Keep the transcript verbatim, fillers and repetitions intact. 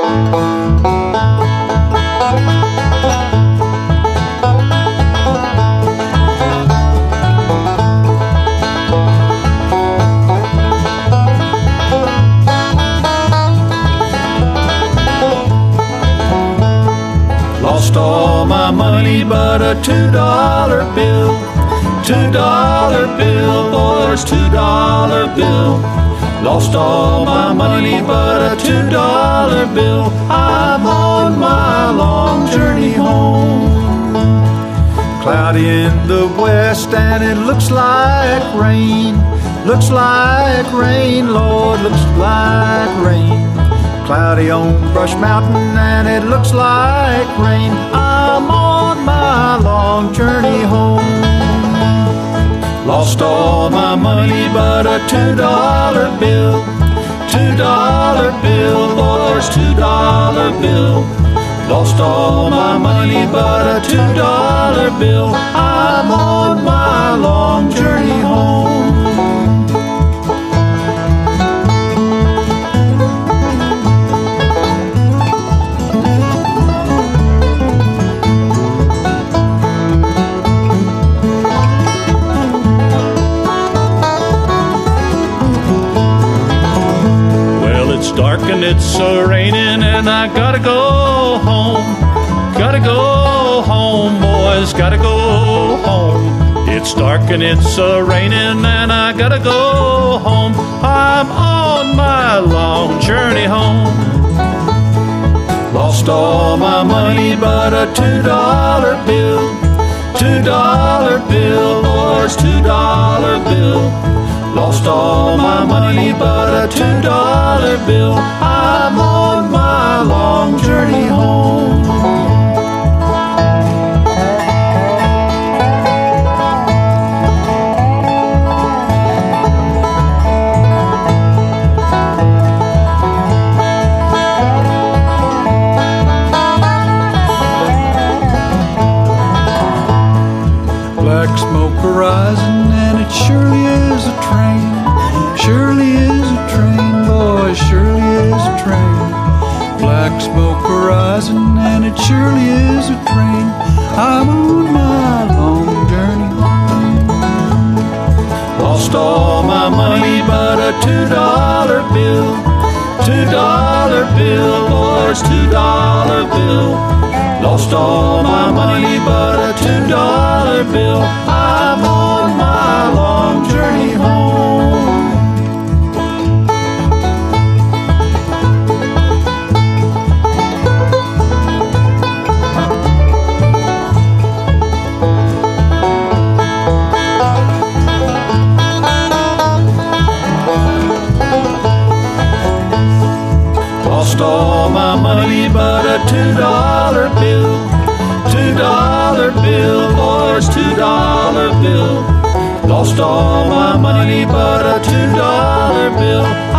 Lost all my money but a two-dollar bill. Two-dollar bill, boys, two-dollar bill. Lost all my money but a two-dollar bill. I'm on my long journey home. Cloudy in the west and it looks like rain. Looks like rain, Lord, looks like rain. Cloudy on Brush Mountain and it looks like rain. I'm on my long journey home. Lost all my money but a two-dollar bill. Two-dollar bill, boys, two-dollar bill. Lost all my money but a two-dollar bill. I'm on my long journey home. Dark and it's a raining and I gotta go home. Gotta go home, boys, gotta go home. It's dark and it's a raining and I gotta go home. I'm on my long journey home. Lost all my money but a two-dollar bill. Two-dollar bill, boys, two-dollar bill. Lost all my money but a two-dollar bill. I'm on my long journey home. Black smoke horizon and it surely is a train. Surely is a train, boy, surely is a train. Black smoke horizon and it surely is a train. I'm on my long journey home. Lost all my money but a two-dollar bill. Two-dollar bill, boys, two-dollar bill. Lost all my money but a two-dollar bill. I'm on my long journey home. Lost all my money but a two-dollar bill. Two-dollar bill, boys, two-dollar bill. Lost all my money but a two-dollar bill.